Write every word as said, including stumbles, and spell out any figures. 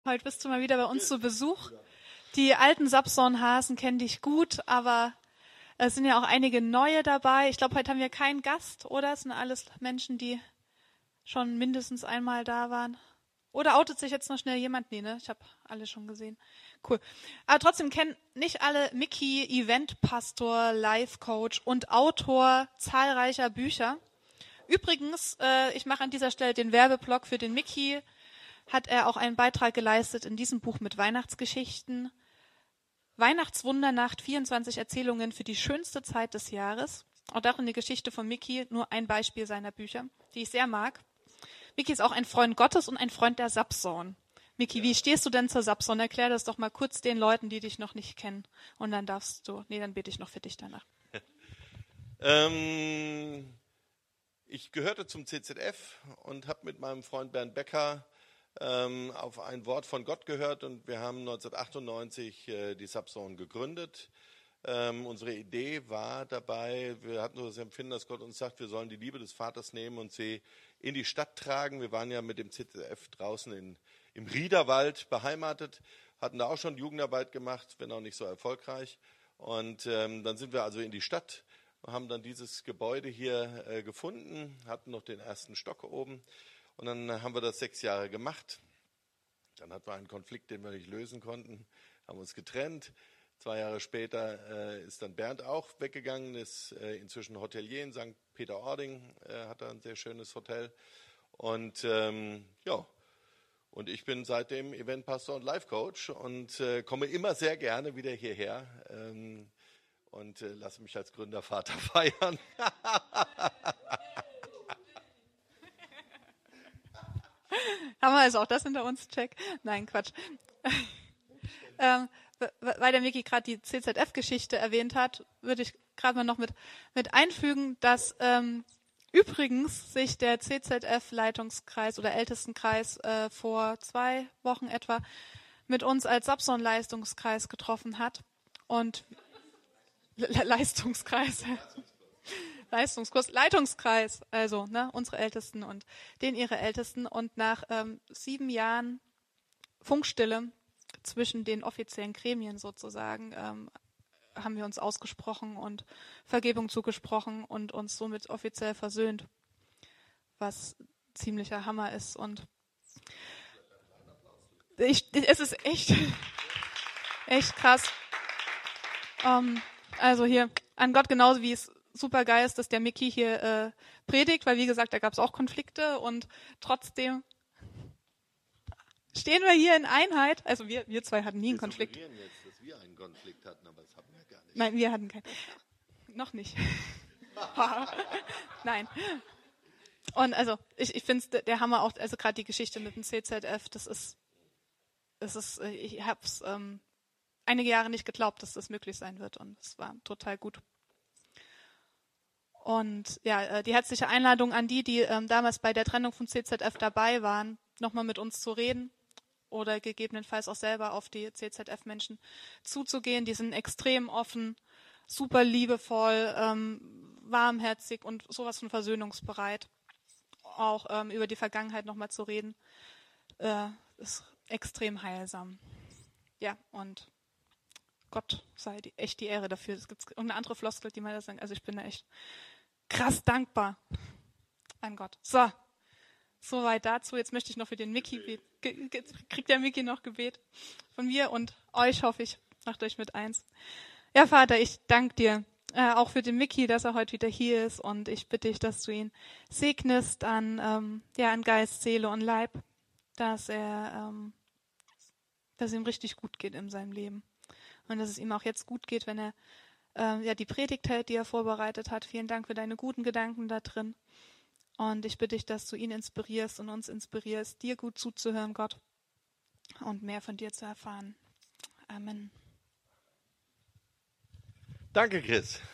Heute bist du mal wieder bei uns zu Besuch. Die alten Sapson-Hasen kennen dich gut, aber es sind ja auch einige neue dabei. Ich glaube, heute haben wir keinen Gast, oder? Es sind alles Menschen, die schon mindestens einmal da waren. Oder outet sich jetzt noch schnell jemand? Nee, ne? Ich habe alle schon gesehen. Cool. Aber trotzdem kennen nicht alle Micky, Eventpastor, Life-Coach und Autor zahlreicher Bücher. Übrigens, äh, ich mache an dieser Stelle den Werbeblock für den Micky. Hat er auch einen Beitrag geleistet in diesem Buch mit Weihnachtsgeschichten. Weihnachtswundernacht, vierundzwanzig Erzählungen für die schönste Zeit des Jahres. Auch darin die Geschichte von Micky, nur ein Beispiel seiner Bücher, die ich sehr mag. Micky ist auch ein Freund Gottes und ein Freund der Sapson. Micky, wie stehst du denn zur Sapson? Erklär das doch mal kurz den Leuten, die dich noch nicht kennen. Und dann darfst du, nee, dann bete ich noch für dich danach. ähm, ich gehörte zum C Z F und habe mit meinem Freund Bernd Becker ähm, auf ein Wort von Gott gehört und wir haben neunzehnhundertachtundneunzig äh, die Sapson gegründet. Ähm, unsere Idee war dabei, wir hatten so das Empfinden, dass Gott uns sagt, wir sollen die Liebe des Vaters nehmen und sie in die Stadt tragen. Wir waren ja mit dem C Z F draußen in, im Riederwald beheimatet, hatten da auch schon Jugendarbeit gemacht, wenn auch nicht so erfolgreich. Und ähm, dann sind wir also in die Stadt, haben dann dieses Gebäude hier äh, gefunden, hatten noch den ersten Stock oben. Und dann haben wir das sechs Jahre gemacht. Dann hatten wir einen Konflikt, den wir nicht lösen konnten, haben uns getrennt. Zwei Jahre später äh, ist dann Bernd auch weggegangen, ist äh, inzwischen Hotelier in Sankt Peter-Ording, äh, hat da ein sehr schönes Hotel. Und ähm, ja, und ich bin seitdem Eventpastor und Life-Coach und äh, komme immer sehr gerne wieder hierher ähm, und äh, lasse mich als Gründervater feiern. Haben wir also auch das hinter uns, check? Nein, Quatsch. ähm, weil der Micky gerade die C Z F-Geschichte erwähnt hat, würde ich gerade mal noch mit, mit einfügen, dass ähm, übrigens sich der C Z F-Leitungskreis oder Ältestenkreis äh, vor zwei Wochen etwa mit uns als Sapson-Leistungskreis getroffen hat. Und Le- Leistungskreis. Leistungskurs, Leitungskreis, also ne, unsere Ältesten und den ihre Ältesten. Und nach ähm, sieben Jahren Funkstille zwischen den offiziellen Gremien sozusagen ähm, haben wir uns ausgesprochen und Vergebung zugesprochen und uns somit offiziell versöhnt, was ziemlicher Hammer ist. Und ich, es ist echt, echt krass. Ähm, also hier an Gott genauso wie es super geil ist, dass der Micky hier äh, predigt, weil wie gesagt, da gab es auch Konflikte und trotzdem stehen wir hier in Einheit. Also wir, wir zwei hatten nie einen Konflikt. Wir suggerieren jetzt, dass wir einen Konflikt hatten, aber das hatten wir gar nicht. Nein, wir hatten keinen. Noch nicht. Nein. Und also ich, ich finde es der Hammer auch, also gerade die Geschichte mit dem C Z F, das ist, das ist, ich habe es ähm, einige Jahre nicht geglaubt, dass das möglich sein wird und es war total gut. Und ja, die herzliche Einladung an die, die ähm, damals bei der Trennung vom C Z F dabei waren, nochmal mit uns zu reden oder gegebenenfalls auch selber auf die C Z F-Menschen zuzugehen. Die sind extrem offen, super liebevoll, ähm, warmherzig und sowas von versöhnungsbereit. Auch ähm, über die Vergangenheit nochmal zu reden, äh, ist extrem heilsam. Ja, und Gott sei die, echt die Ehre dafür. Es gibt irgendeine andere Floskel, die man da sagt. Also ich bin da echt krass dankbar an Gott. So, soweit dazu. Jetzt möchte ich noch für den Micky beten. Kriegt der Micky noch Gebet von mir und euch, hoffe ich, macht euch mit eins. Ja, Vater, ich danke dir äh, auch für den Micky, dass er heute wieder hier ist und ich bitte dich, dass du ihn segnest an, ähm, ja, an Geist, Seele und Leib, dass er, ähm, dass es ihm richtig gut geht in seinem Leben und dass es ihm auch jetzt gut geht, wenn er äh, ja die Predigt hält, die er vorbereitet hat. Vielen Dank für deine guten Gedanken da drin. Und ich bitte dich, dass du ihn inspirierst und uns inspirierst, dir gut zuzuhören, Gott, und mehr von dir zu erfahren. Amen. Danke, Chris.